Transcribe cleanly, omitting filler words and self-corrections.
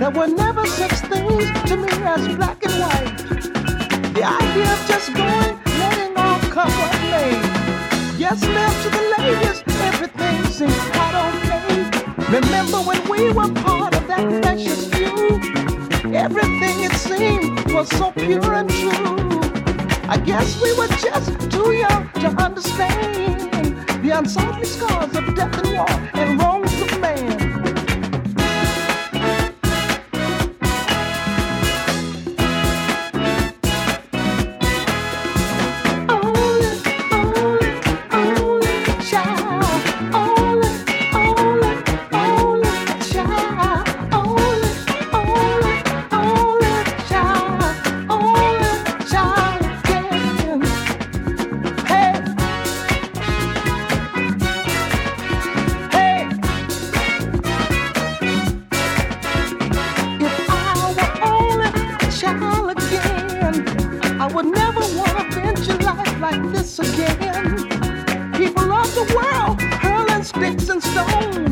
There were never such things to me as black and white. The idea of just going, letting all come what may. Yes, ma'am, to the ladies, everything seemed quite okay. Remember when we were part of that precious few? Everything it seemed was so pure and true. I guess we were just too young to understand the unsightly scars of death and war and wrongs of man. Like this again. People of the world hurling sticks and stones.